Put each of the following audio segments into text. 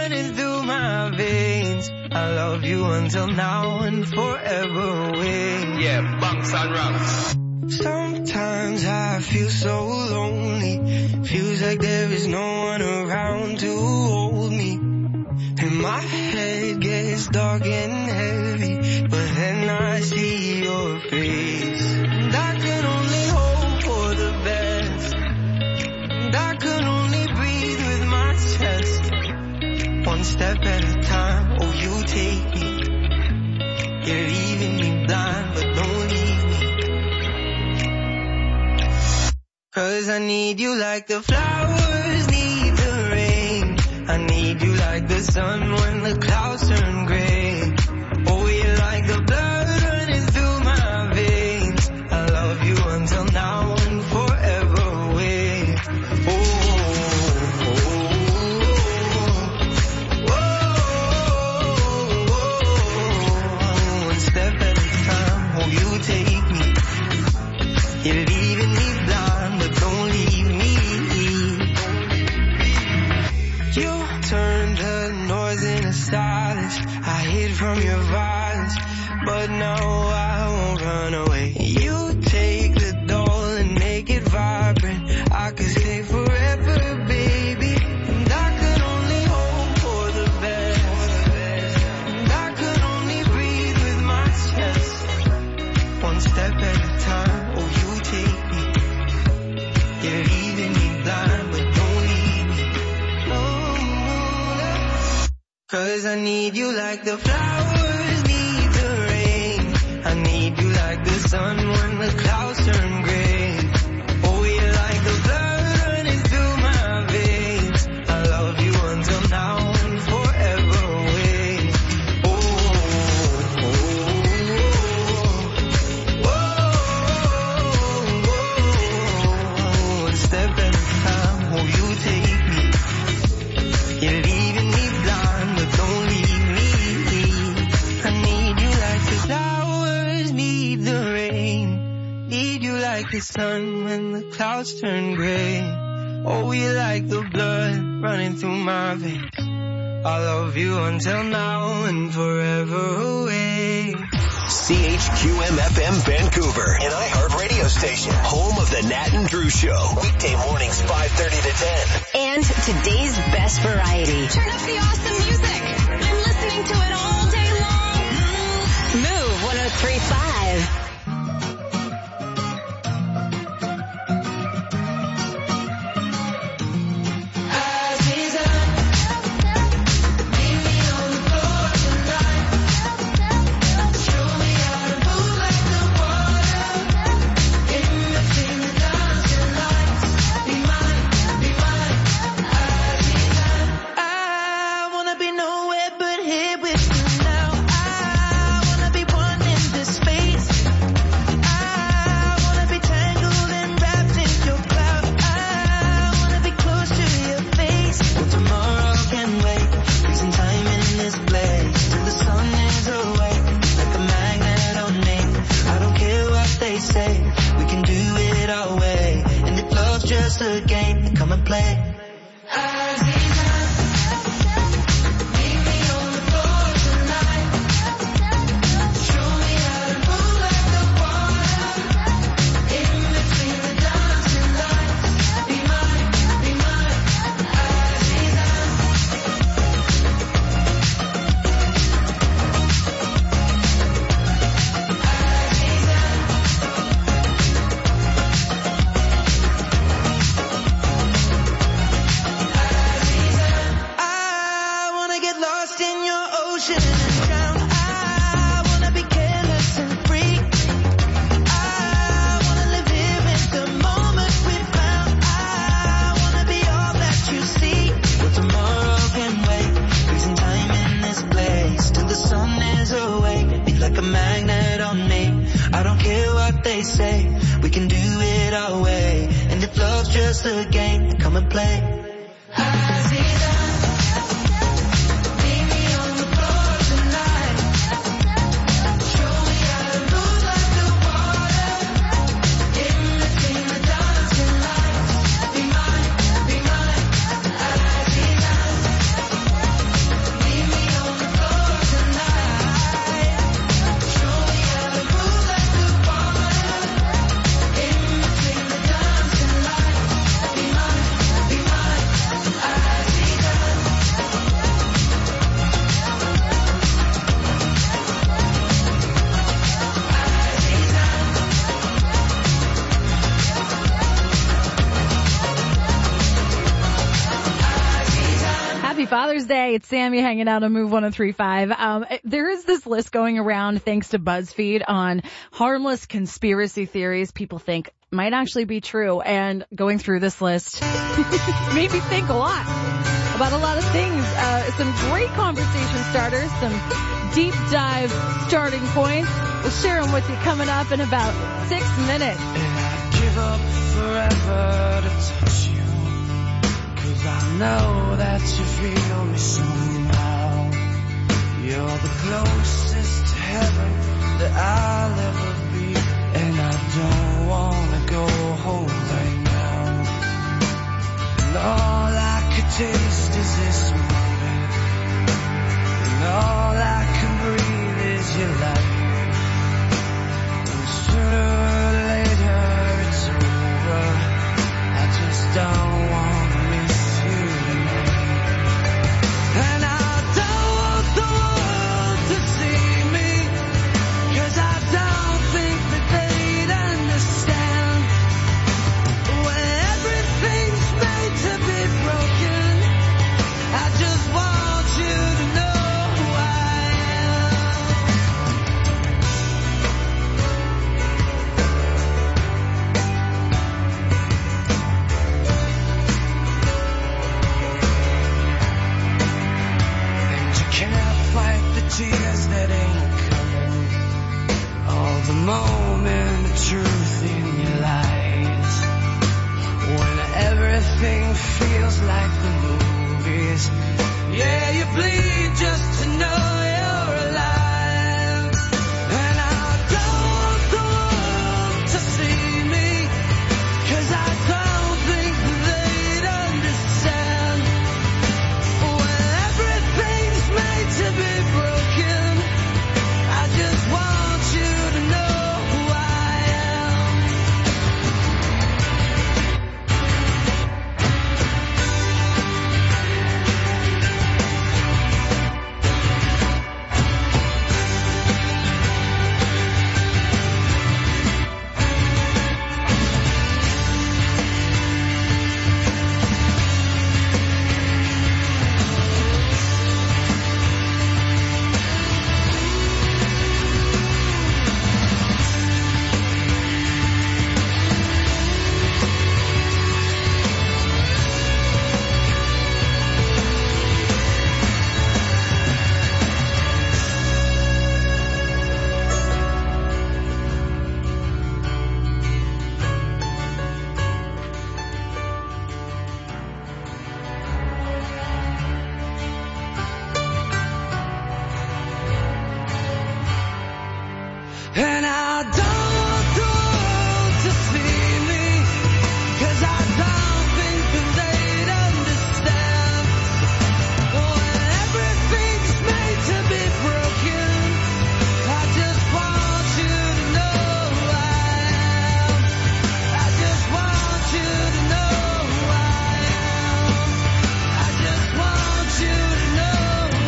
running through my veins. I love you until now and forever away. Yeah, bunks and rocks. Sometimes I feel so lonely. Feels like there is no one around to hold me. And my head gets dark and heavy, but then I see your face. And I can only hope for the best. And I can only breathe with my chest. One step at a time, oh you take me. You're leaving me blind, but don't leave me. 'Cause I need you like the flowers need the rain. I need you like the sun when the clouds turn gray. Oh, you're like the blood running through my veins. I love you until now and forever away. Oh, oh, oh, oh, oh. One step at a time, oh, you take me. You're leaving me blind, but don't leave me. You turned the noise into silence. I hid from your violence, but no, I won't run away. You take the doll and make it vibrant. I could stay forever, baby. And I could only hope for the best. And I could only breathe with my chest. One step at a time, oh you take me. You're leaving me blind, but don't leave me. No. 'Cause I need you like the flowers need the rain. I need you like the sun when the clouds turn gray. Oh, you're like the blood running through my veins. I love you until now and forever away. Oh, oh, oh, oh, oh. One step at a time, oh, you take me. You're leaving me blind, but don't leave me. I need you like the flowers need the rain. Need you like the sun when the clouds turn gray. Oh, you're like the blood running through my veins. I love you until now and forever away. CHQM-FM Vancouver, an iHeart radio station, home of the Nat and Drew Show. Weekday mornings 5:30 to 10. And today's best variety. Turn up the awesome music. I'm listening to it all day long. Move 103.5. I wanna be nowhere but here with you now. I wanna be one in this space. I wanna be tangled and wrapped in your cloud. I wanna be close to your face. Well, tomorrow can wait. Losing time in this place till the sun is away. Like a magnet on me. I don't care what they say. We can do it our way. And if love's just a game, come and play. I wanna get lost in your ocean and drown. I wanna be careless and free. I wanna live here in the moment we found. I wanna be all that you see. Well, tomorrow can wait. Losing time in this place till the sun is away. Be like a magnet on me. I don't care what they say. We can do it our way. And if love's just a game, come and play. Father's Day. It's Sammy hanging out on Move 103.5. There is this list going around thanks to BuzzFeed on harmless conspiracy theories people think might actually be true. And going through this list made me think a lot about a lot of things. Some great conversation starters, some deep dive starting points. We'll share them with you coming up in about 6 minutes. And I'd give up forever to touch you, 'cause I know that you feel me somehow. You're the closest to heaven that I'll ever be, and I don't wanna go home right now. And all I could taste is this moment, and all I can breathe is your light. And sooner or later it's over, I just don't wanna miss you tonight. And I don't want the world to see me, 'cause I don't think that they'd understand. When everything's made to be broken, I just want you to know who I And you can't fight the tears that ain't coming, all the moment of truth in your lies. When everything feels like the movies, yeah, you bleed just to know you're alive. And I don't want the world to see me, 'cause I don't think they'd understand. When everything's made to be broken, I just want you to know who I am. And I don't want the world to see me, 'cause I don't think that they'd understand. When everything's made to be broken, I just want you to know who I am. I just want you to know who I am. I just want you to know who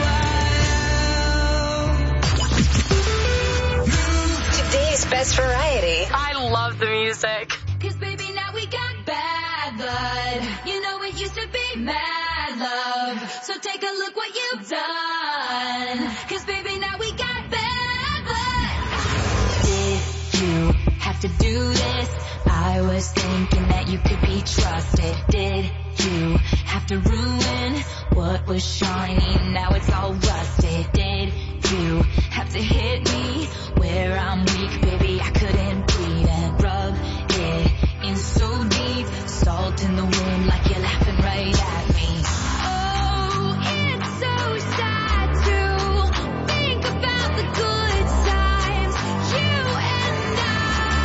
I am. Today's best variety. I love the music. 'Cause baby, now we got bad blood. You know it used to be mad love. So take a look what you've done. 'Cause baby, now we got bad blood. Did you have to do this? I was thinking that you could be trusted. Did you have to ruin what was shiny? Now it's all rusted. Did you have to hit me where I'm weak? Baby, I couldn't breathe and rub it in so deep. Salt in the wound like you're laughing right at me. Oh, it's so sad to think about the good times, you and I.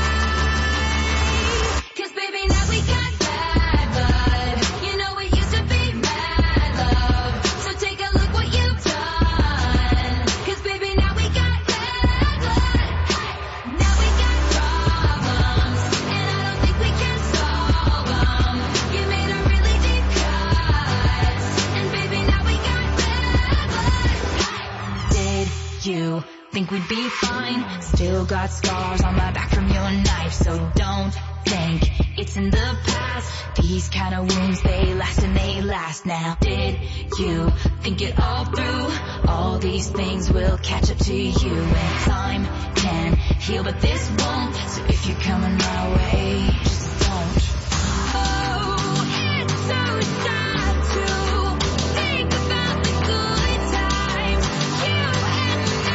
'Cause baby, now we got bad blood. You know it used to be mad love. So take a look what you've done. 'Cause baby, now we got bad blood. Now we got problems, and I don't think we can solve them. You made a really think we'd be fine. Still got scars on my back from your knife, so don't think it's in the past. These kind of wounds, they last and they last now. Did you think it all through? All these things will catch up to you, and time can heal, but this won't. So if you're coming my way, just don't. Oh, it's so sad to think about the good times, you and I.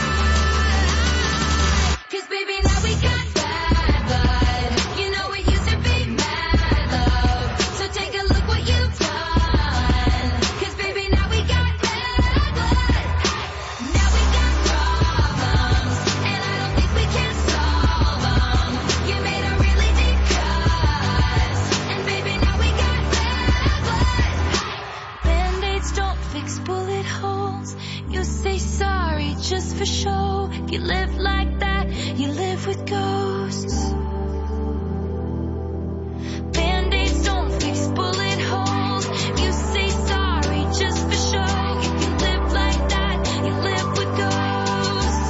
'Cause baby, now we got bad blood. You know it used to be mad love. So take a look what you've done. 'Cause baby, now we got bad blood. Now we got problems, and I don't think we can solve them. You made a really deep cut, and baby, now we got bad blood. Band-aids don't fix bullet holes. You say sorry just for show. You live like that, you live with ghosts. Band-aids don't fix bullet holes. You say sorry just for show. You live like that, you live with ghosts.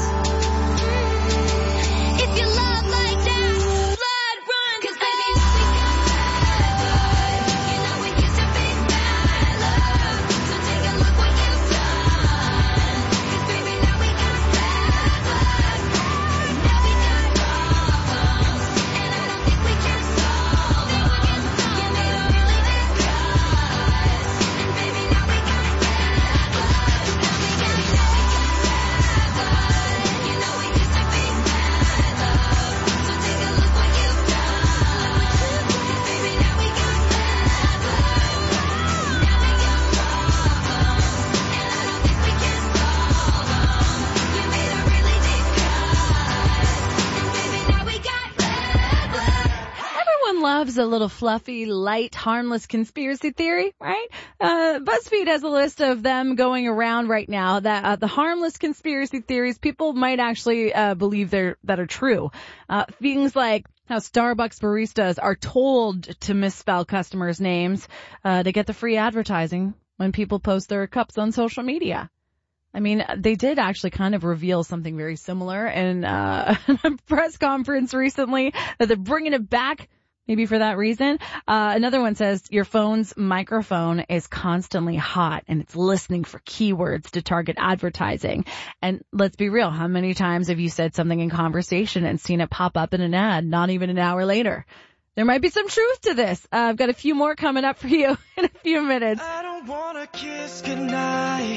If you love like that, blood run. 'Cause baby, now we got bad blood. You know it used to be mad love. So take a look what you've done. 'Cause baby, now we got bad blood. Now we got problems, and I don't think we can solve them. You made a really deep cut, and baby, now we got bad blood. Now we got bad blood. You know it used to be mad love. So take a look what you've done. 'Cause baby, now we got bad blood. Now we got problems, and I don't think we can solve them. You made a really deep cut, and baby, now we got bad blood. Everyone loves a little fluffy, light, harmless conspiracy theory, right? BuzzFeed has a list of them going around right now that the harmless conspiracy theories people might actually believe that are true. Things like how Starbucks baristas are told to misspell customers' names to get the free advertising when people post their cups on social media. I mean, they did actually kind of reveal something very similar in a press conference recently that they're bringing it back, maybe for that reason. Another one says your phone's microphone is constantly hot and it's listening for keywords to target advertising. And let's be real, how many times have you said something in conversation and seen it pop up in an ad not even an hour later? There might be some truth to this. I've got a few more coming up for you in a few minutes. I don't wanna kiss goodnight.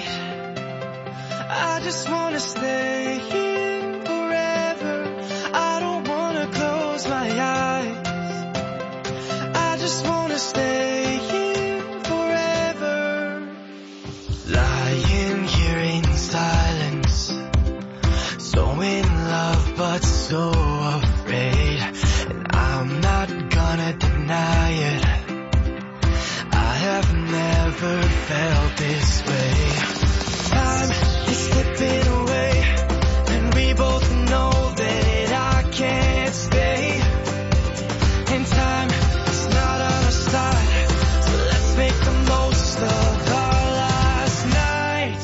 I just wanna stay here forever. I don't wanna close my eyes. I just wanna stay here forever. Lying here in silence, so in love but so afraid, and I'm not gonna deny it. I have never felt this way. Time is slipping away, and we both know that I can't stay. And time is not on our side, so let's make the most of our last night.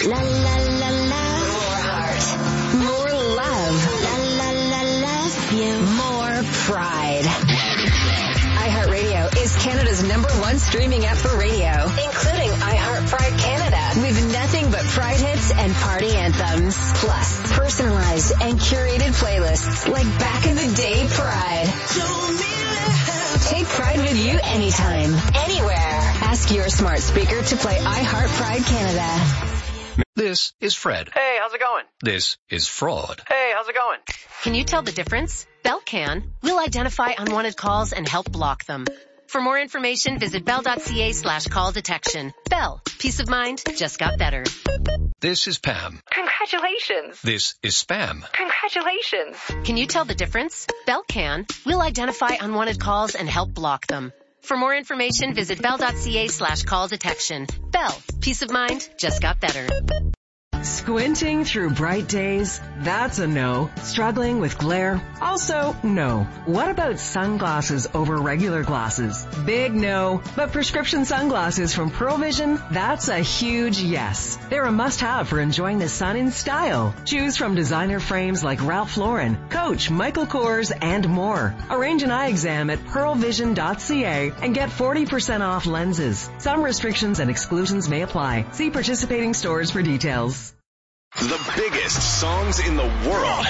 La la la la. More heart. More love. La la la love you. More pride. iHeartRadio is Canada's #1 streaming app for radio, including iHeart Pride Canada, with nothing but Pride hits and party anthems. Plus, personalized and curated playlists like Back in the Day Pride. Take Pride with you anytime, anywhere. Ask your smart speaker to play iHeart Pride Canada. This is Fred. Hey, how's it going? This is fraud. Hey, how's it going? Can you tell the difference? Bell can. We'll identify unwanted calls and help block them. For more information, visit bell.ca/call detection. Bell. Peace of mind just got better. This is Pam. Congratulations. This is Spam. Congratulations. Can you tell the difference? Bell can. We'll identify unwanted calls and help block them. For more information, visit bell.ca/call detection. Bell. Peace of mind just got better. Squinting through bright days? That's a no. Struggling with glare? Also no. What about sunglasses over regular glasses? Big no. But prescription sunglasses from Pearl Vision? That's a huge yes. They're a must-have for enjoying the sun in style. Choose from designer frames like Ralph Lauren, Coach, Michael Kors, and more. Arrange an eye exam at pearlvision.ca and get 40% off lenses. Some restrictions and exclusions may apply. See participating stores for details. The biggest songs in the world.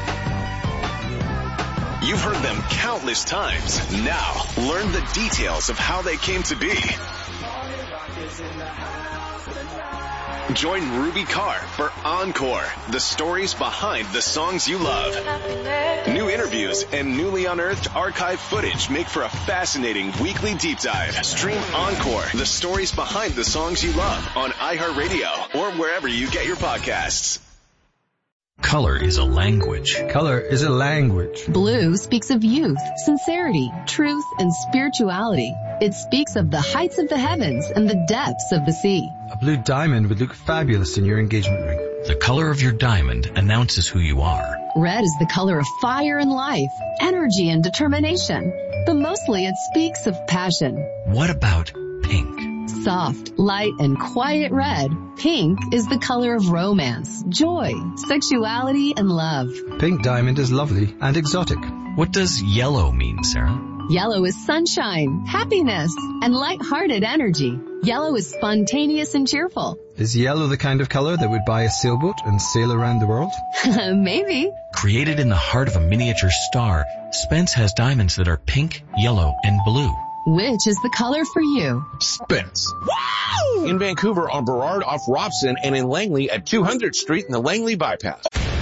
You've heard them countless times. Now, learn the details of how they came to be. Join Ruby Carr for Encore, the stories behind the songs you love. New interviews and newly unearthed archive footage make for a fascinating weekly deep dive. Stream Encore, the stories behind the songs you love on iHeartRadio or wherever you get your podcasts. Color is a language. Color is a language. Blue speaks of youth, sincerity, truth, and spirituality. It speaks of the heights of the heavens and the depths of the sea. A blue diamond would look fabulous in your engagement ring. The color of your diamond announces who you are. Red is the color of fire and life, energy and determination. But mostly it speaks of passion. What about pink? Soft, light, and quiet red, pink is the color of romance, joy, sexuality, and love. Pink diamond is lovely and exotic. What does yellow mean, Sarah? Yellow is sunshine, happiness, and light-hearted energy. Yellow is spontaneous and cheerful. Is yellow the kind of color that would buy a sailboat and sail around the world? Maybe. Created in the heart of a miniature star, Spence has diamonds that are pink, yellow, and blue. Which is the color for you? Spence. Wow! In Vancouver on Burrard off Robson and in Langley at 200th Street in the Langley Bypass.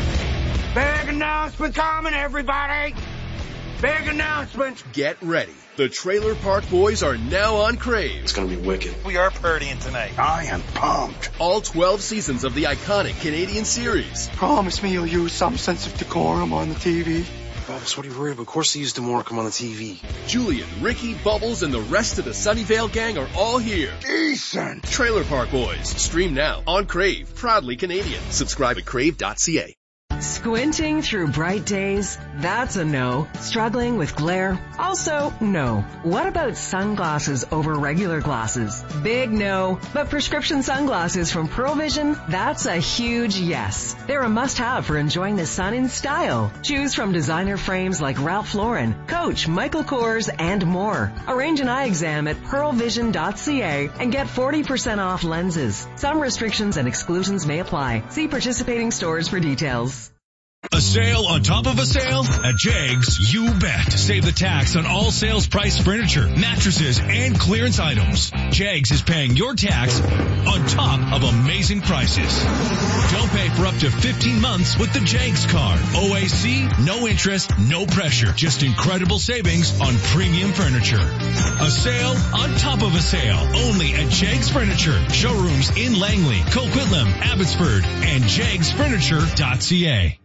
Big announcement coming, everybody! Big announcement! Get ready. The Trailer Park Boys are now on Crave. It's gonna be wicked. We are partying tonight. I am pumped. All 12 seasons of the iconic Canadian series. Promise me you'll use some sense of decorum on the TV. Travis, what are you worried about? Of course they used to more come on the TV. Julian, Ricky, Bubbles, and the rest of the Sunnyvale gang are all here. Decent. Trailer Park Boys. Stream now on Crave. Proudly Canadian. Subscribe at crave.ca. Squinting through bright days? That's a no. Struggling with glare? Also no. What about sunglasses over regular glasses? Big no. But prescription sunglasses from Pearl Vision? That's a huge yes. They're a must-have for enjoying the sun in style. Choose from designer frames like Ralph Lauren, Coach, Michael Kors, and more. Arrange an eye exam at pearlvision.ca and get 40% off lenses. Some restrictions and exclusions may apply. See participating stores for details. A sale on top of a sale? At Jegs, you bet. Save the tax on all sales price furniture, mattresses, and clearance items. Jegs is paying your tax on top of amazing prices. Don't pay for up to 15 months with the Jegs card. OAC, no interest, no pressure. Just incredible savings on premium furniture. A sale on top of a sale. Only at Jegs Furniture. Showrooms in Langley, Coquitlam, Abbotsford, and jegsfurniture.ca.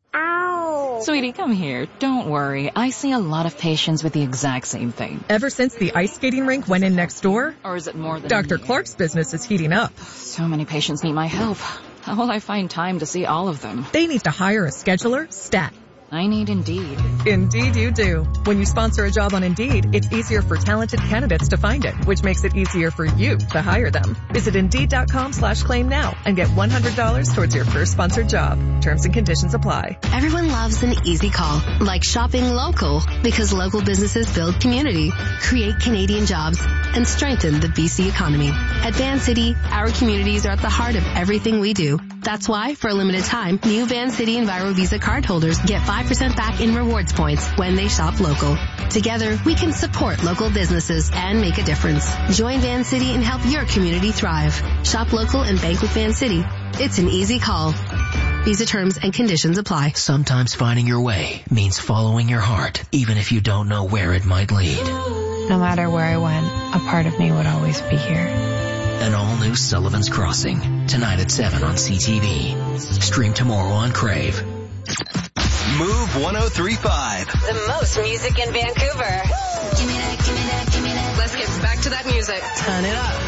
Sweetie, come here. Don't worry. I see a lot of patients with the exact same thing. Ever since the ice skating rink went in next door? Or is it more than... Dr. Clark's business is heating up. So many patients need my help. How will I find time to see all of them? They need to hire a scheduler, stat. I need Indeed. Indeed you do. When you sponsor a job on Indeed, it's easier for talented candidates to find it, which makes it easier for you to hire them. Visit Indeed.com/claim now and get $100 towards your first sponsored job. Terms and conditions apply. Everyone loves an easy call, like shopping local, because local businesses build community, create Canadian jobs, and strengthen the BC economy. At Van City, our communities are at the heart of everything we do. That's why, for a limited time, new Van City EnviroVisa cardholders get 5% back in rewards points when they shop local. Together, we can support local businesses and make a difference. Join Van City and help your community thrive. Shop local and bank with Van City. It's an easy call. Visa terms and conditions apply. Sometimes finding your way means following your heart, even if you don't know where it might lead. No matter where I went, a part of me would always be here. An all-new Sullivan's Crossing, tonight at 7 on CTV. Stream tomorrow on Crave. Move 103.5. The most music in Vancouver. Give me that, give me that, give me that. Let's get back to that music. Turn it up.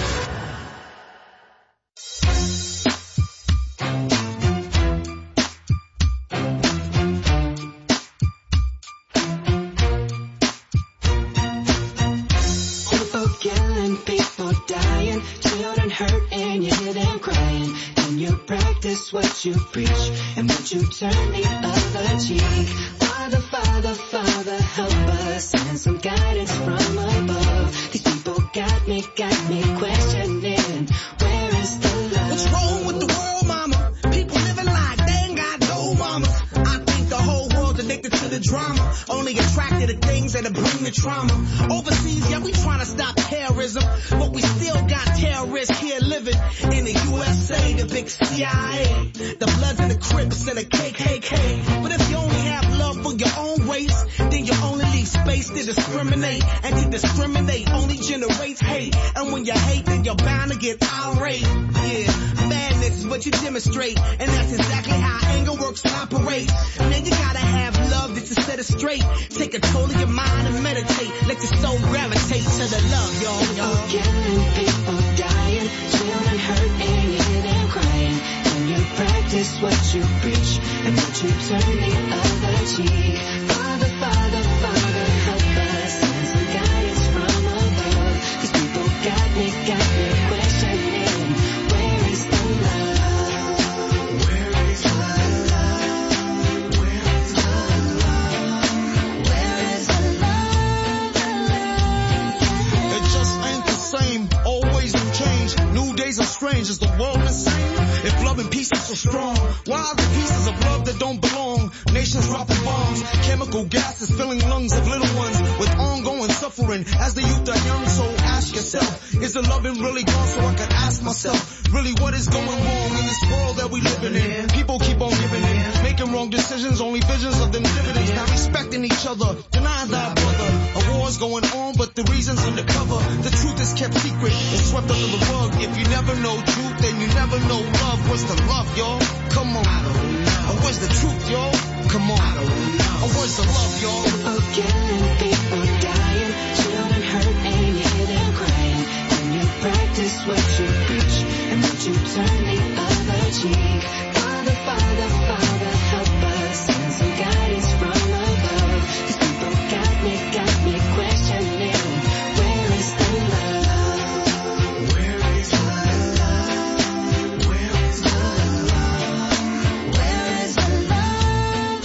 People killing, people dying, children hurt and you hear them crying. And you practice what you preach, and would you turn the other cheek? Father, Father, Father, help us, send some guidance from above. These people got me questioning, where is the love? What's wrong with the world, mama? People living like they ain't got no mama. I think the whole world's addicted to the drama, only attracted to things that bring the trauma. Overseas, yeah, we trying to stop terrorism, but we still got terrorists here living in the USA, the big CIA, the Bloods and the Crips and the KKK. But if you only have love for your own race, then you only leave space to discriminate, and to discriminate only generates hate. And when you hate, then you're bound to get irate. Yeah, madness is what you demonstrate, and that's exactly how anger works and operates. Man, you gotta have love that you set it straight. Take control of your mind and meditate. Let your soul gravitate to the love, y'all. People killing, people dying, children hurt and you hear them crying. And you practice what you preach, and would you turn the other cheek? Father, Father, Father, help us, send some guidance from above. These people got me questioning, where is the love? Where is the love? Where is the love? Where is the love? It just ain't the same, always in change. New days are strange, is the world insane? If love and peace is so strong, why are the pieces of love that don't belong? Nations dropping bombs, chemical gases filling lungs of little ones with ongoing suffering as the youth are young. So ask yourself, is the loving really gone? So I could ask myself, really what is going wrong in this world that we living in? People keep on giving in, making wrong decisions, only visions of them dividends, not respecting each other, denying thy brother. A war's going on, but the reason's undercover. The truth is kept secret, it's swept under the rug. If you never know truth, then you never know love. What's the love, y'all? Come on. I don't know. Where's the truth, y'all? Come on. I don't know. Where's the love, y'all? People killing, people dying, children hurt and you hear them crying. And you practice what you preach, and would you turn the other cheek? Father, Father, Father, help us, send some guidance from above. These people got me questioning, where is the love? Where is the love? Where is the love? Where is the love?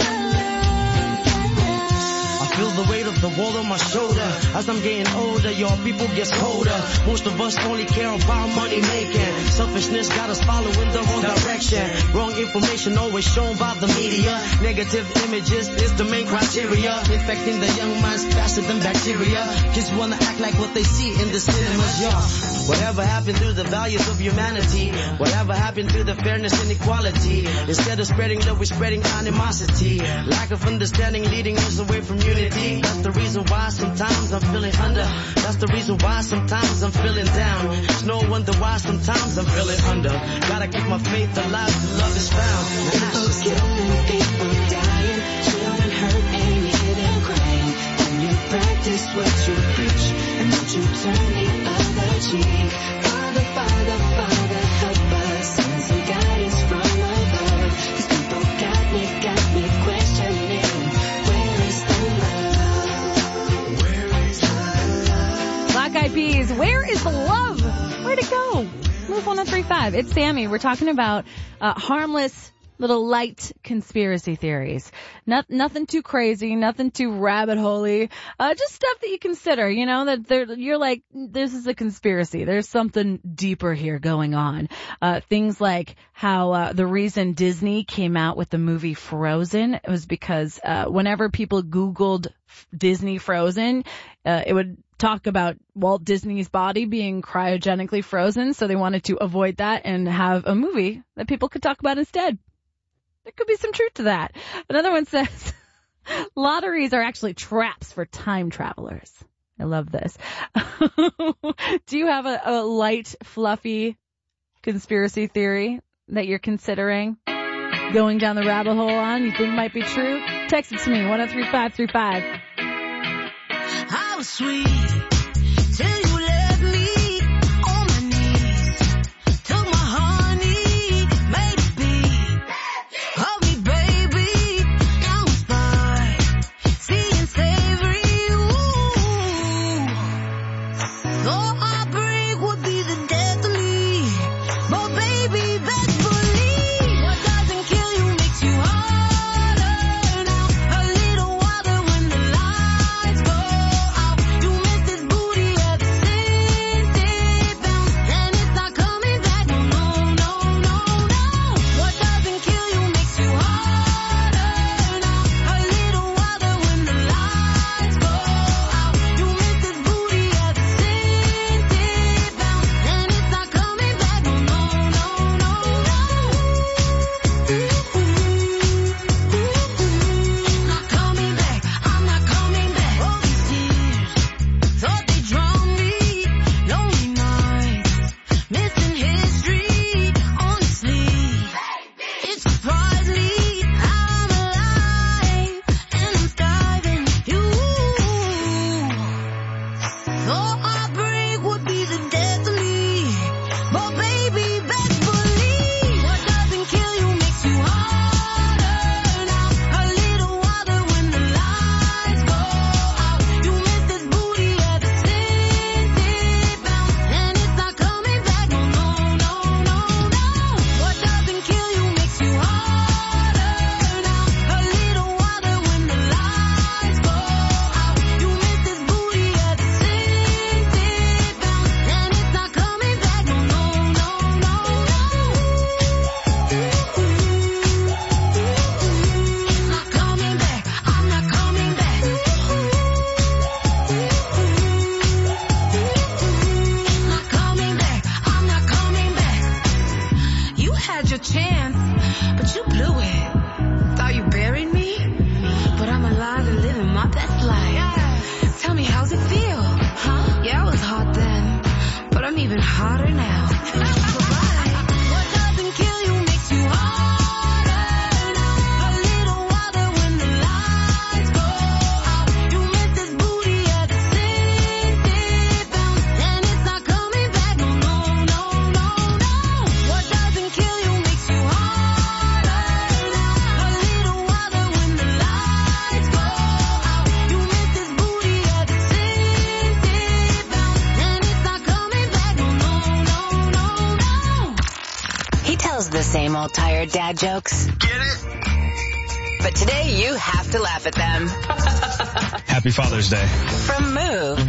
I feel the weight of the world on my shoulder. As I'm getting older, y'all people get colder. Most of us only care about money making. Selfishness got us following the wrong direction. Wrong information always shown by the media. Negative images is the main criteria. Infecting the young minds faster than bacteria. Kids wanna act like what they see in the cinemas, y'all. Whatever happened to the values of humanity? Whatever happened to the fairness and equality? Instead of spreading love, we're spreading animosity. Lack of understanding leading us away from unity. That's the reason why sometimes I'm feeling under. That's the reason why sometimes I'm feeling down. It's no wonder why sometimes I'm feeling under. Gotta keep my faith alive till love is found. People killing, people dying, children hurt and you hear them crying. And you practice what you preach, and would you turn the other cheek? Father, Father, Father, help us, send some guidance from above. These people got me questioning, Eyed Peas. Where is the love? Where'd it go? Move 1035. It's Sammy. We're talking about harmless little light conspiracy theories. Nothing too crazy, nothing too rabbit hole-y. Just stuff that you consider, you know, that you're like, this is a conspiracy. There's something deeper here going on. Things like how the reason Disney came out with the movie Frozen, it was because whenever people Googled Disney Frozen, it would talk about Walt Disney's body being cryogenically frozen, so they wanted to avoid that and have a movie that people could talk about instead. There could be some truth to that. Another one says, lotteries are actually traps for time travelers. I love this. Do you have a light, fluffy conspiracy theory that you're considering going down the rabbit hole on, you think might be true? Text it to me, 103535. How sweet till you left me on my knees. Took my honey, made it be. Hug me, baby, now I'm fine. Seeing savory, ooh. Though heartbreak would be the death of me. But baby, best believe what doesn't kill you makes you harder. Now a little water when the lights go out. You miss this booty ever since it bounced, and it's not coming back. No, no, no, no, no. What doesn't kill you makes you harder. Now a little water when the lights go out. You miss this booty ever since it bounced, and it's not coming back. No, no, no, no, no. Not coming back. I'm not coming back. All these years thought they drowned me. Lonely nights, missing history. Honestly, it surprised me how I'm alive and I'm thriving. You thought heartbreak would be the death of me, but baby, best believe what doesn't kill you makes you harder. Now a little water when the lights go out. You miss this booty ever since it bounced, and it's not coming back. No, no, no, no, no. What doesn't kill you makes you harder. Now a little water when the lights go out. You miss this booty ever since it bounced, and it's not coming back. No, no, no, no, no. Not coming back. I'm not coming back. Not coming back. I'm not coming back. You had your chance, but you blew it. Thought you buried me, but I'm alive and living my best life. Tell me, how's it feel? Huh? Yeah, I was hot then, but I'm even hotter now. What doesn't kill you makes you harder. Now a little water when the lights go out. You miss this booty ever since it bounced, and it's not coming back. No, no, no, no, no. What doesn't kill you makes you harder. Now a little water when the lights go out. You miss this booty ever since it bounced, and it's not coming back. No, no, no, no, no. He tells the same old tired dad jokes. Get it? But today you have to laugh at them. Happy Father's Day. From Move.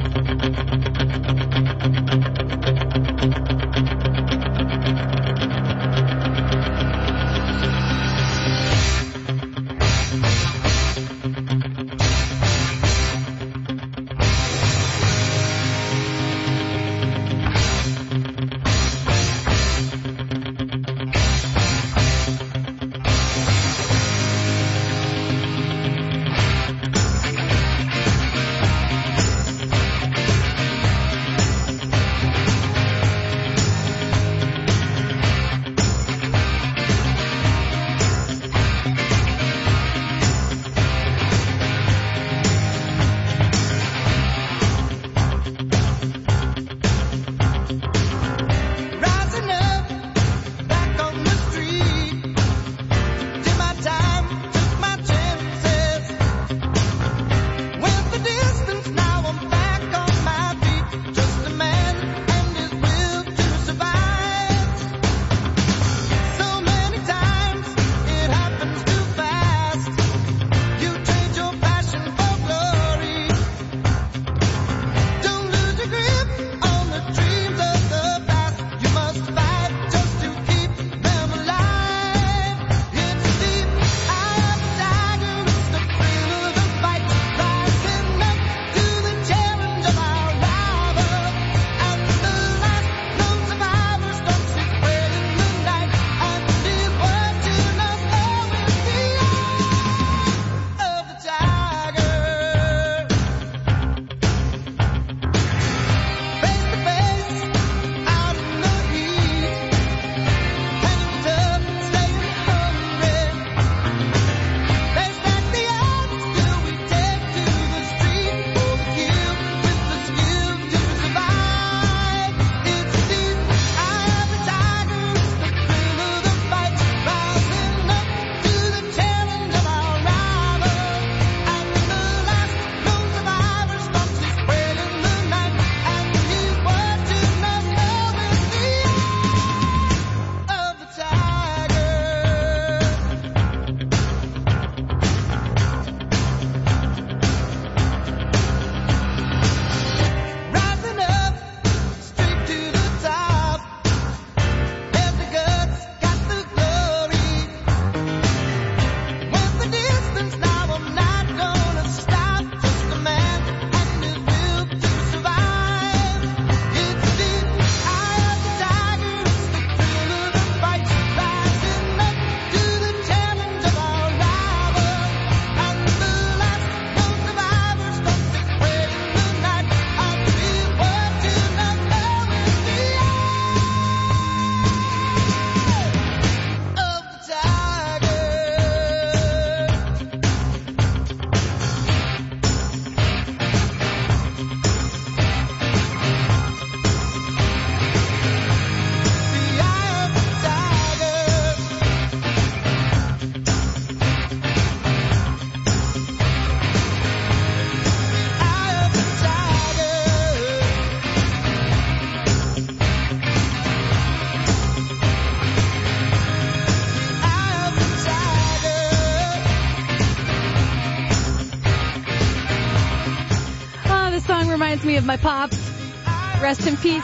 me of my pops. Rest in peace.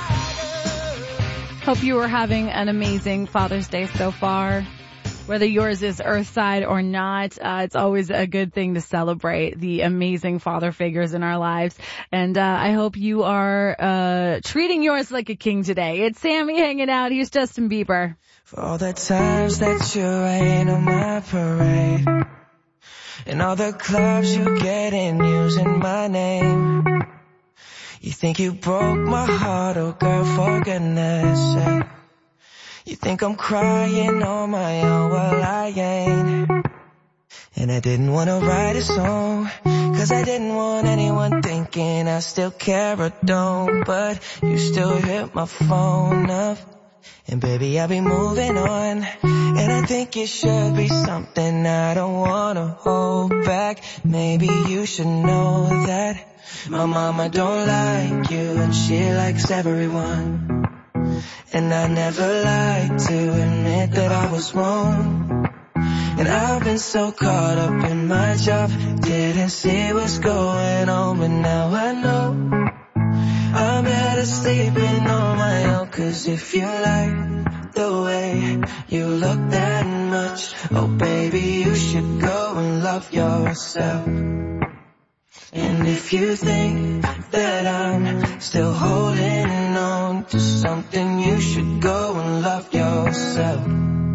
Hope you are having an amazing Father's Day so far. Whether yours is Earthside or not, it's always a good thing to celebrate the amazing father figures in our lives. And I hope you are treating yours like a king today. It's Sammy hanging out. Here's Justin Bieber. For all the times that you rain on my parade, and all the clubs you get in using my name. You think you broke my heart, oh girl, for goodness sake. You think I'm crying on my own, well I ain't. And I didn't want to write a song, cause I didn't want anyone thinking I still care or don't. But you still hit my phone up, and baby I'll be moving on. And I think it should be something I don't want to hold back. Maybe you should know that my mama don't like you, and she likes everyone. And I never like to admit that I was wrong. And I've been so caught up in my job, didn't see what's going on. But now I know I'm better sleeping on my own. Cause if you like the way you look that much, oh baby you should go and love yourself. And if you think that I'm still holding on to something, you should go and love yourself.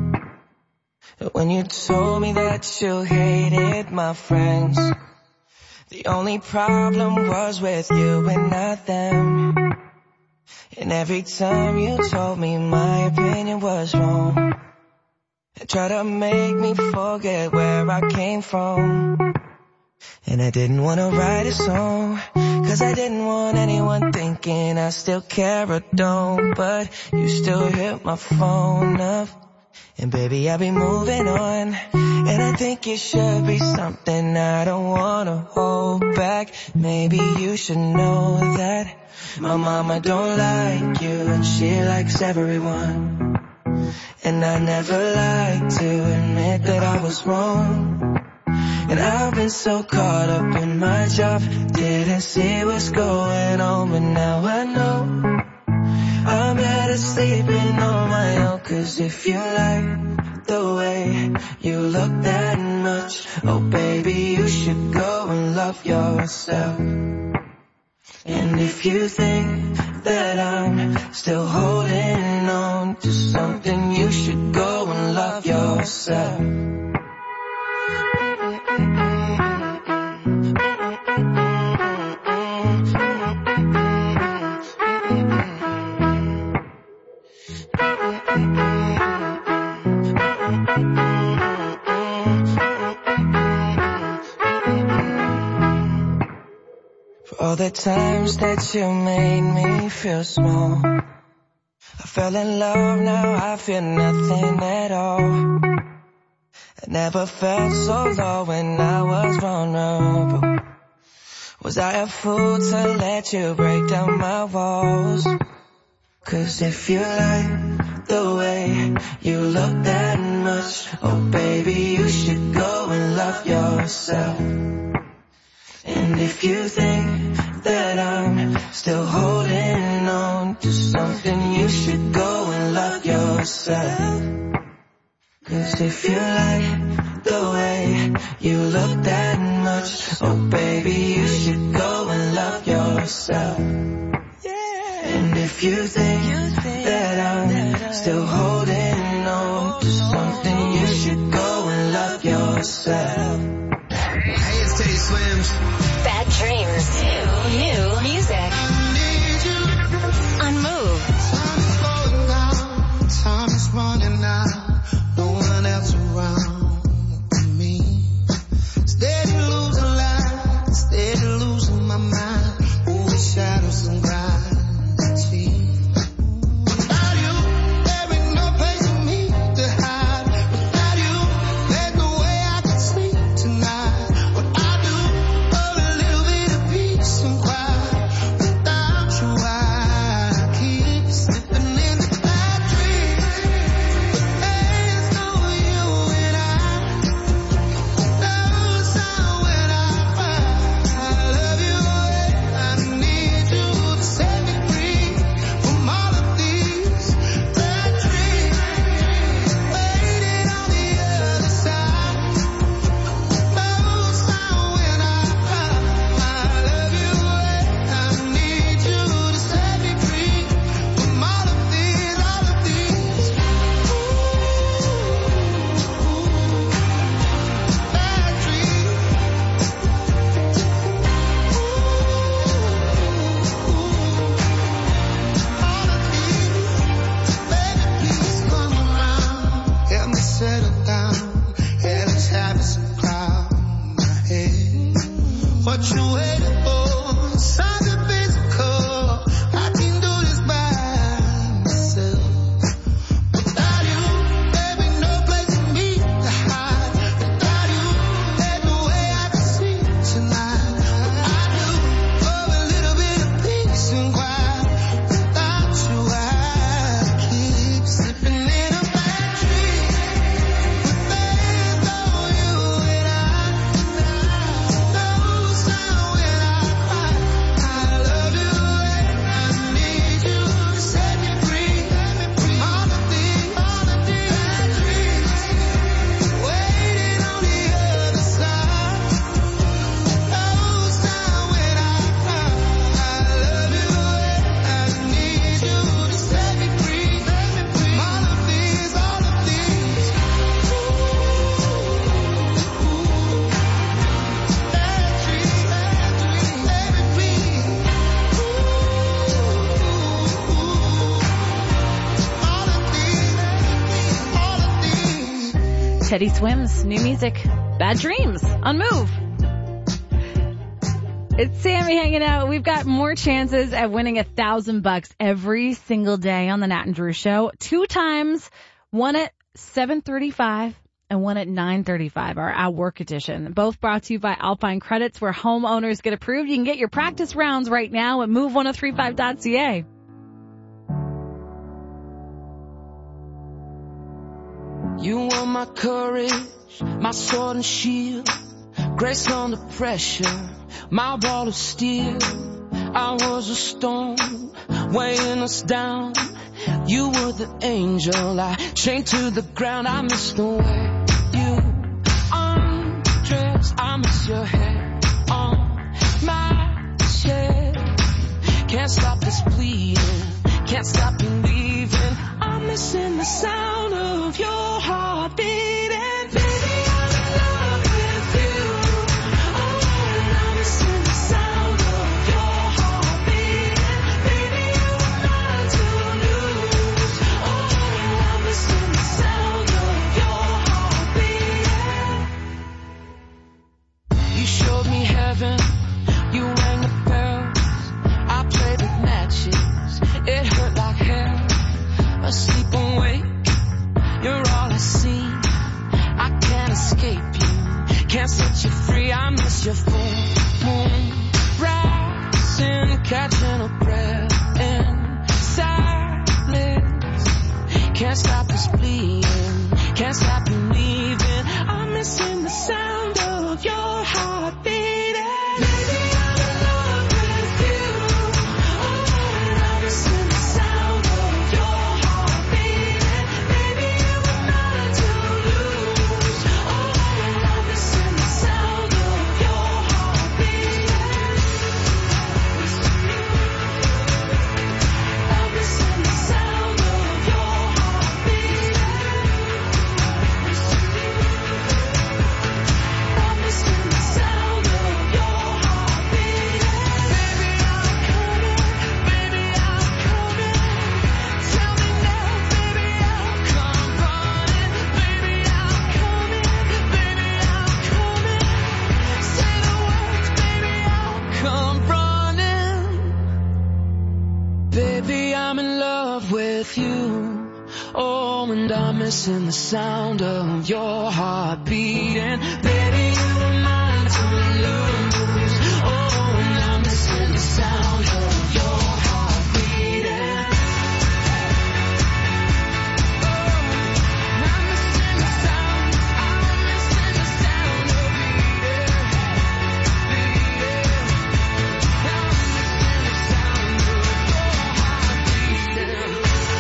When you told me that you hated my friends, the only problem was with you and not them. And every time you told me my opinion was wrong, and tried to make me forget where I came from. And I didn't want to write a song, cause I didn't want anyone thinking I still care or don't. But you still hit my phone up, and baby I'll be moving on. And I think it should be something I don't want to hold back. Maybe you should know that my mama don't like you, and she likes everyone. And I never like to admit that I was wrong. And I've been so caught up in my job, didn't see what's going on. But now I know I'm better sleeping on my own. Cause if you like the way you look that much, oh baby you should go and love yourself. And if you think that I'm still holding on to something, you should go and love yourself. For all the times that you made me feel small, I fell in love, now I feel nothing at all. I never felt so low when I was vulnerable. Was I a fool to let you break down my walls? Cause if you like the way you look that much, oh baby you should go and love yourself. And if you think that I'm still holding on to something, you should go and love yourself. Cause if you like the way you look that much, oh baby you should go and love yourself. And if you think that I'm still holding on to something, you should go and love yourself. Hey, it's Teddy Swims. Bad Dreams. New music on Move. Time is running out. No one else around me. Steady losing life, steady losing my mind. Over shadows and gravity. Without you, there ain't no place for me to hide. Without you, there's no way I can sleep tonight. What I do for a little bit of peace and Teddy Swims, new music, Bad Dreams on Move. It's Sammy hanging out. We've got more chances at winning $1,000 every single day on the Nat and Drew Show. 2 times, one at 7:35 and one at 9:35, our At Work edition. Both brought to you by Alpine Credits, where homeowners get approved. You can get your practice rounds right now at move1035.ca. You were my courage, my sword and shield, grace under pressure, my ball of steel. I was a stone weighing us down. You were the angel I chained to the ground. I miss the way you undress. I miss your hair on my chest. Can't stop this bleeding, can't stop believing. I'm missing the sound of your heart beating. Baby, I'm in love with you. Oh, and I'm missing the sound of your heart beating. Baby, you are mine to lose. Oh, and I'm missing the sound of your heart beating. You showed me heaven, you rang the bells. I played with matches, it hurt like hell. Asleep awake, you're all I see. I can't escape you, can't set you free. I miss your full moon rising, catching a breath in silence. Can't stop this bleeding, can't stop believing. I'm missing the sound of your heart beating. Baby, I'm in love with you. Oh, and I'm missing the sound of your heart beating. Baby, you were mine to lose. Oh, and I'm missing the sound of your heart beating. I'm missing the sound of your heart beating. I'm missing the sound of your heart beating. Baby, I'm coming. Baby, I'm coming. Tell me now, baby, I'll come running. Baby, I'm coming. Baby, I'm coming. Say the words, baby, I'll come running. Baby, I'm in love with you. Oh, and I'm missing the sound of your heart beating. Baby, you were mine to lose. Oh, and I'm missing the sound of your heart beating. Oh, I'm missing the sound. I'm missing the sound of beating. I'm missing the sound of your heart beating.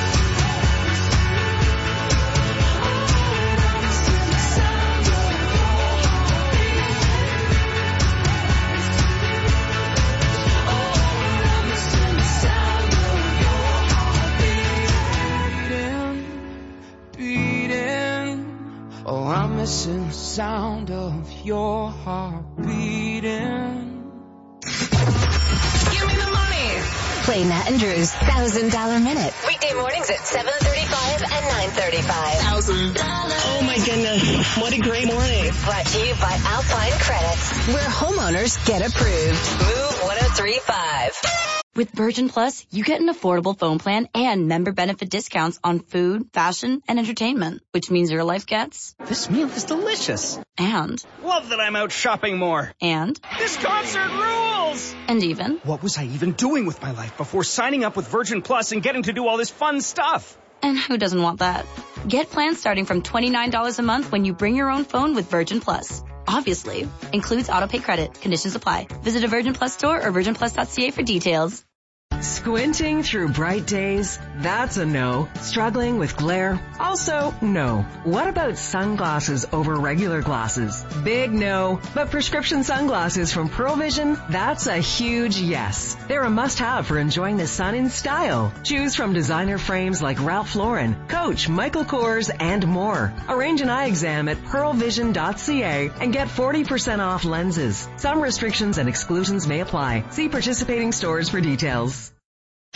Oh, I'm missing the sound of your heart beating. Give me the money. Play Nat and Drew's $1,000 Minute. Weekday mornings at 7:35 and 9:35. $1,000. Oh my goodness. What a great morning. Brought to you by Alpine Credits, where homeowners get approved. Move 1035. With Virgin Plus, you get an affordable phone plan and member benefit discounts on food, fashion, and entertainment, which means your life gets... This meal is delicious. And... Love that I'm out shopping more. And... This concert rules! And even... What was I even doing with my life before signing up with Virgin Plus and getting to do all this fun stuff? And who doesn't want that? Get plans starting from $29 a month when you bring your own phone with Virgin Plus. Obviously. Includes autopay credit. Conditions apply. Visit a Virgin Plus store or virginplus.ca for details. Squinting through bright days? That's a no. Struggling with glare? Also, no. What about sunglasses over regular glasses? Big no. But prescription sunglasses from Pearl Vision? That's a huge yes. They're a must-have for enjoying the sun in style. Choose from designer frames like Ralph Lauren, Coach, Michael Kors, and more. Arrange an eye exam at pearlvision.ca and get 40% off lenses. Some restrictions and exclusions may apply. See participating stores for details.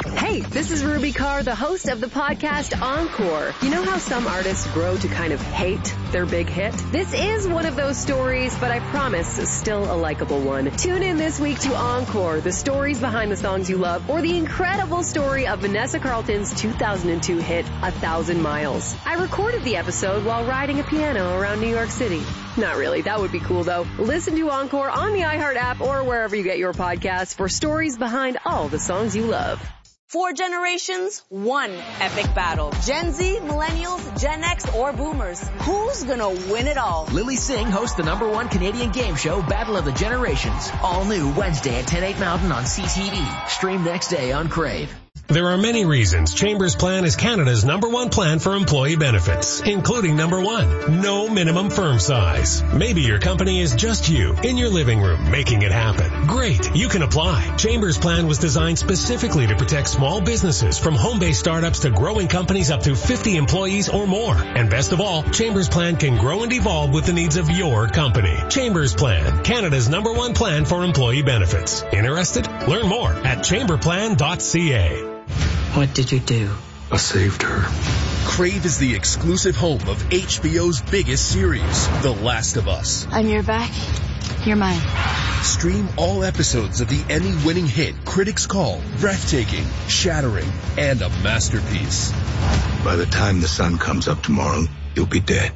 Hey, this is Ruby Carr, the host of the podcast Encore. You know how some artists grow to kind of hate their big hit? This is one of those stories, but I promise still a likable one. Tune in this week to Encore, the stories behind the songs you love, or the incredible story of Vanessa Carlton's 2002 hit, 1,000 Miles. I recorded the episode while riding a piano around New York City. Not really. That would be cool, though. Listen to Encore on the iHeart app or wherever you get your podcasts for stories behind all the songs you love. 4 generations, 1 epic battle. Gen Z, Millennials, Gen X, or Boomers. Who's gonna win it all? Lily Singh hosts the #1 Canadian game show, Battle of the Generations. All new Wednesday at 10, 8 Mountain on CTV. Stream next day on Crave. There are many reasons Chambers Plan is Canada's #1 plan for employee benefits, including #1, no minimum firm size. Maybe your company is just you in your living room making it happen. Great, you can apply. Chambers Plan was designed specifically to protect small businesses from home-based startups to growing companies up to 50 employees or more. And best of all, Chambers Plan can grow and evolve with the needs of your company. Chambers Plan, Canada's #1 plan for employee benefits. Interested? Learn more at chamberplan.ca. What did you do? I saved her. Crave is the exclusive home of HBO's biggest series, The Last of Us. I'm your back. You're mine. Stream all episodes of the Emmy-winning hit critics call breathtaking, shattering, and a masterpiece. By the time the sun comes up tomorrow, you'll be dead.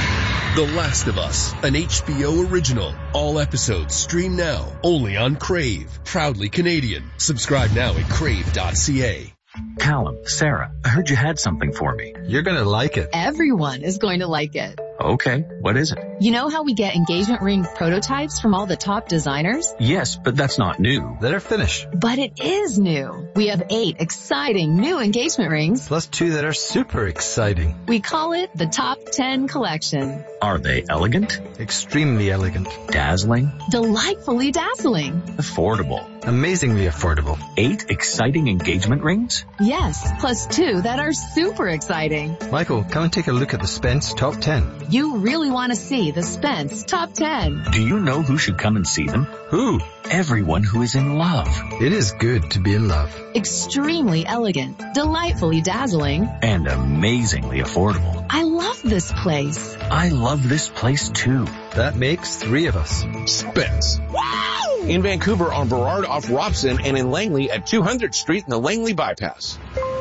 The Last of Us, an HBO original. All episodes stream now, only on Crave. Proudly Canadian. Subscribe now at crave.ca. Callum, Sarah, I heard you had something for me. You're gonna like it. Everyone is going to like it. Okay, what is it? You know how we get engagement ring prototypes from all the top designers? Yes, but that's not new. They're finished. But it is new. We have 8 exciting new engagement rings. Plus 2 that are super exciting. We call it the Top 10 Collection. Are they elegant? Extremely elegant. Dazzling? Delightfully dazzling. Affordable. Amazingly affordable. 8 exciting engagement rings? Yes, plus 2 that are super exciting. Michael, come and take a look at the Spence Top 10. You really want to see the Spence Top 10. Do you know who should come and see them? Who? Everyone who is in love. It is good to be in love. Extremely elegant, delightfully dazzling, and amazingly affordable. I love this place. I love this place too. That makes 3 of us. Spence. Wow! In Vancouver on Burrard off Robson and in Langley at 200th Street in the Langley Bypass.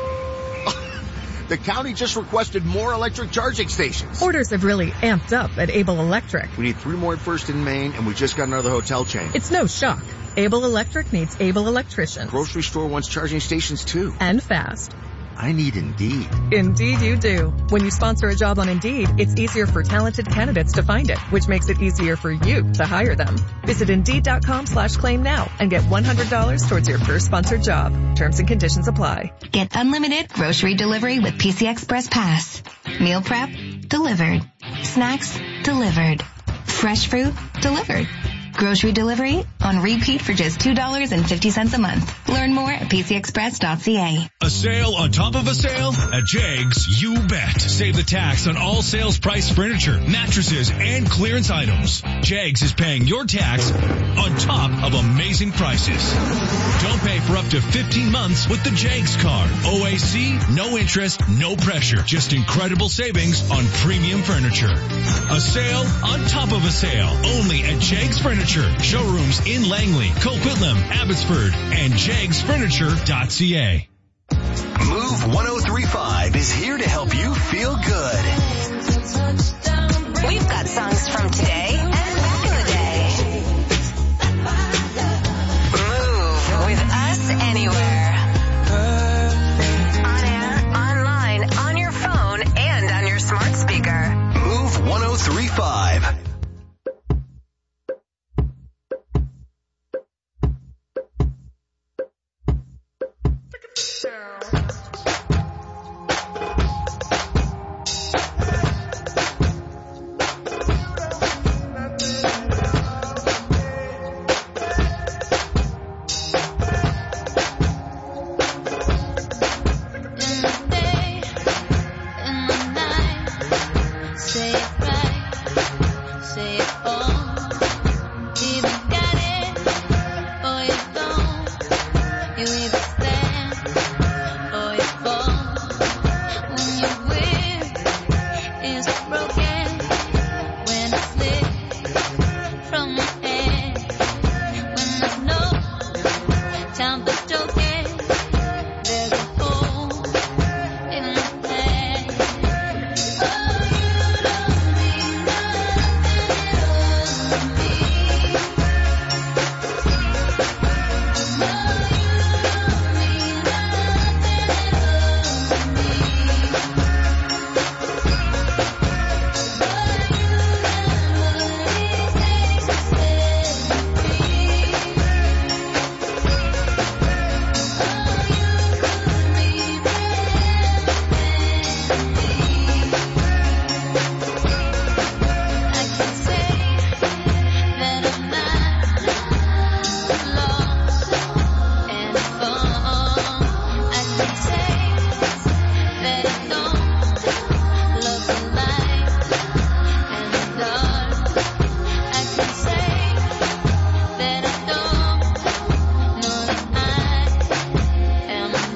The county just requested more electric charging stations. Orders have really amped up at Able Electric. We need 3 more at First and Main, and we just got another hotel chain. It's no shock. Able Electric needs able electricians. Grocery store wants charging stations too. And fast. I need Indeed. Indeed you do. When you sponsor a job on Indeed, it's easier for talented candidates to find it, which makes it easier for you to hire them. Visit Indeed.com/claim now and get $100 towards your first sponsored job. Terms and conditions apply. Get unlimited grocery delivery with PC Express Pass. Meal prep, delivered. Snacks, delivered. Fresh fruit, delivered. Grocery delivery on repeat for just $2.50 a month. Learn more at pcexpress.ca. A sale on top of a sale at Jags, you bet. Save the tax on all sales price furniture, mattresses, and clearance items. Jags is paying your tax on top of amazing prices. Don't pay for up to 15 months with the Jags card. OAC, no interest, no pressure. Just incredible savings on premium furniture. A sale on top of a sale. Only at Jags Furniture. Showrooms in Langley, Coquitlam, Abbotsford, and jagsfurniture.ca. Move 1035 is here to help you feel good. We've got songs from today and back in the day. Move with us anywhere. On air, online, on your phone, and on your smart speaker. Move 1035. You either stand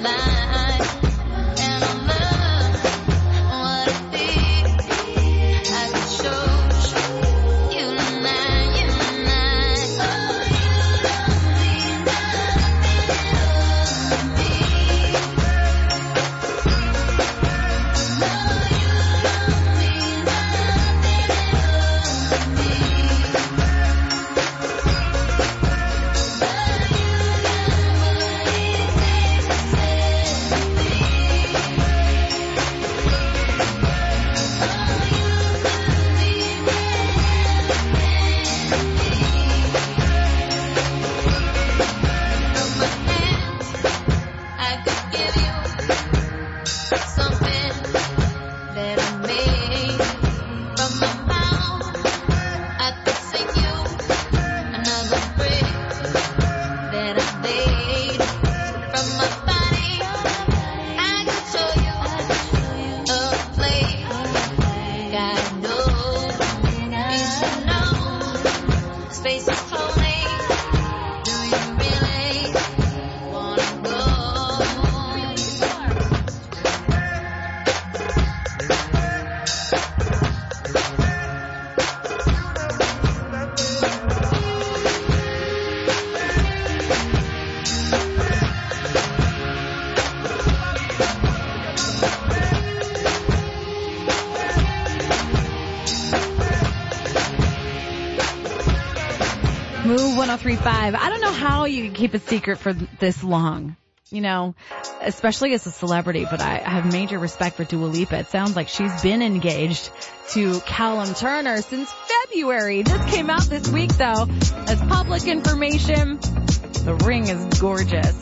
Move 103.5. I don't know how you can keep a secret for this long, you know, especially as a celebrity, but I have major respect for Dua Lipa. It sounds like she's been engaged to Callum Turner since February. This came out this week, though, as public information. The ring is gorgeous.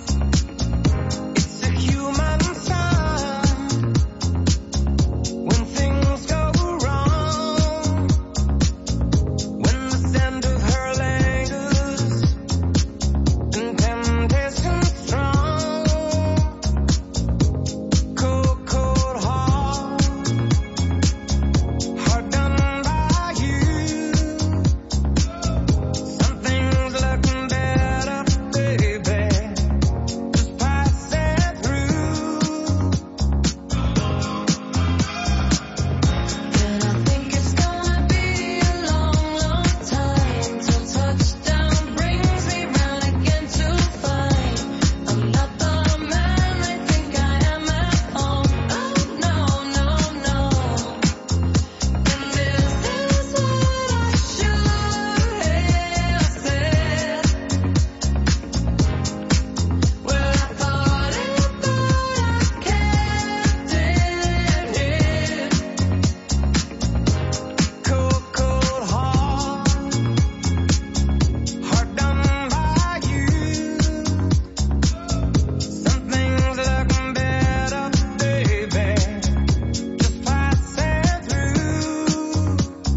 It's a human sign when things go wrong, when the scent of her lingers and temptation strong, cold, cold heart done by you. Something's looking better, baby. Just pass it through. And I think it's gonna be a long, long time till touchdown brings me round again to find I'm not the man they think I am at home. Oh no, no, no. And this is what I should have said. Well, I thought it, but I kept it hid. Cold, cold heart done by you. Something's looking better, baby. Just pass it through.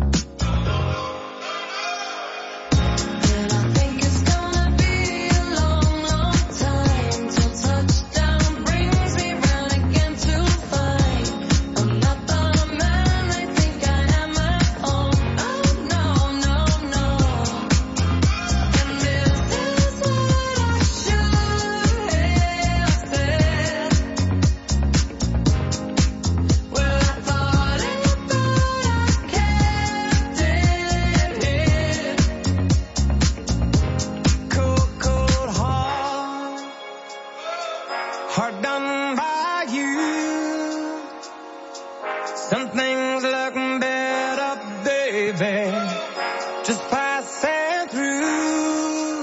And I think it's gonna be a long, long time till touchdown brings me round again to find I'm not the man they think I am at home. Oh no, no, no. And this is what I should have said. Well, I thought it, but I kept it hid. Cold, cold heart done by you. Something's looking better, baby. Just pass it through.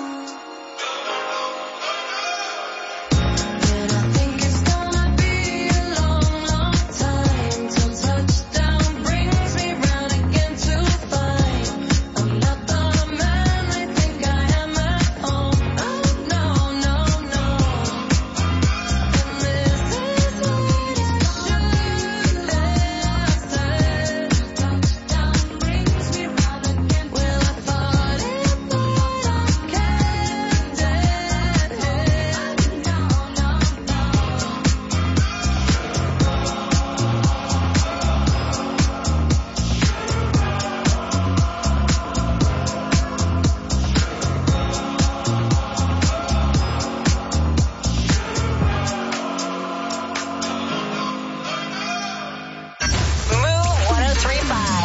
And I think it's gonna be a long, long time till touchdown brings me round again to find I'm not the man they think I am at home. Oh no, no, no. And this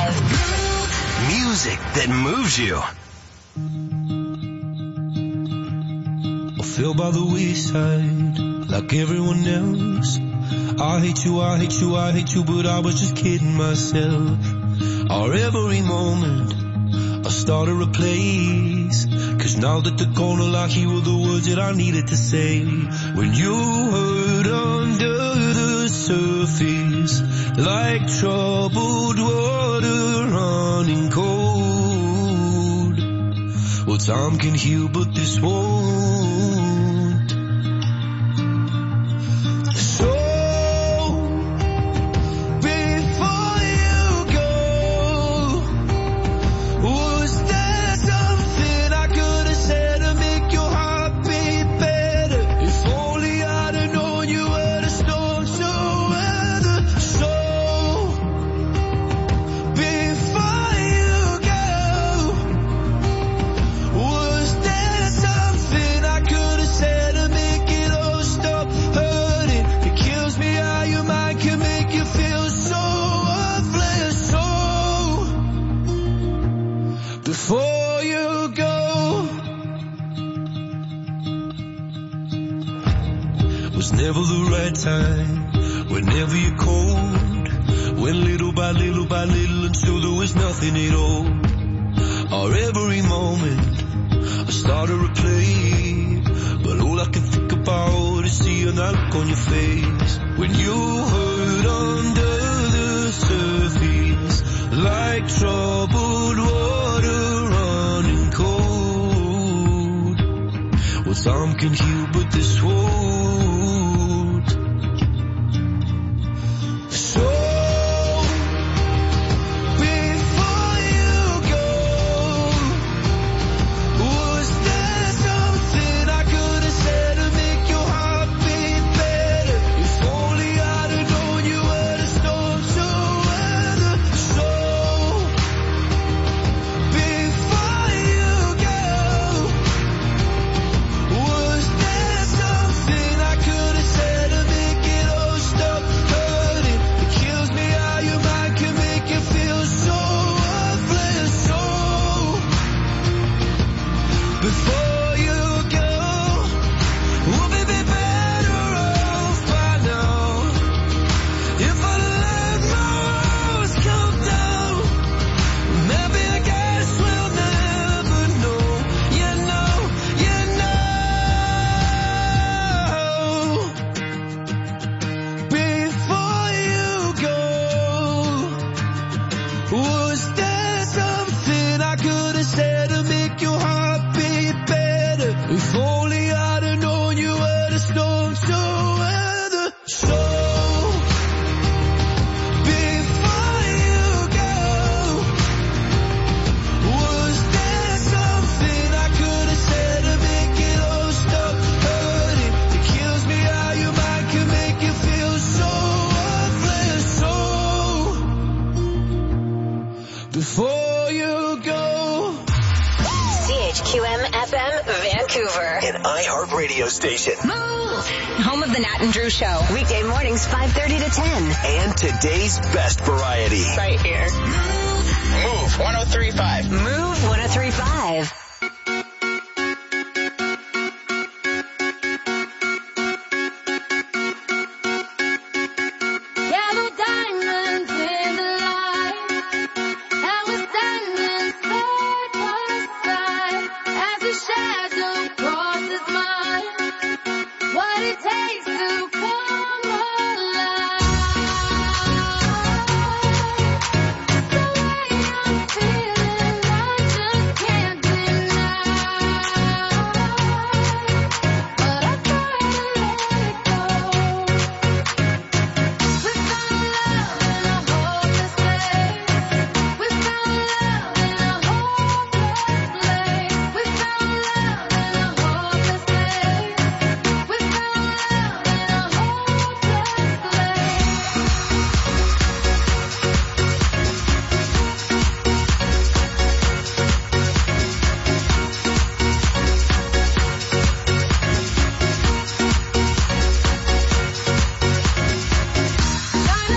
Love. Music that moves you. I fell by the wayside like everyone else. I hate you, I hate you, I hate you, but I was just kidding myself. Our every moment I started a place, 'cause now that they're gone, all I hear were the words that I needed to say. When you hurt under the surface, like troubled water running cold. Well, time can heal, but this won't. So before you go, was there something I could have said to make your heart beat better? If only I'd have known you were the storm to weather. So before you go, was there something I could have said to make it all stop hurting? It kills me how your mind can make you feel so worthless. So before you go, was never the right time, whenever you're cold, went little by little by little until there was nothing at all. Our every moment I started to play, but all I can think about is seeing that look on your face. When you hurt under the surface, like troubled water running cold. Well, time can heal, but this won't. So before you go, was there something I could have said to make your heart beat better? If only I'd have known you were the storm to weather. So before you go, was there something I could have said to make it all stop hurting? It kills me how your mind can make you feel so worthless. So before you go, we'll be better off by now. If I let my walls come down, maybe I guess we'll never know. You know, you know. Before you go, was there something I could have said to make your heart beat better? If only I'd have known you were the storm to weather. So before you go, was there something I could have said to make it all stop hurting? It kills me how your mind can make you feel so worthless. So before you go. CHQM FM Vancouver. An iHeartRadio station. Move! Home of the Nat and Drew Show. Weekday mornings 5:30 to 10. And today's best variety. Right here. Move 103.5. Move 103.5.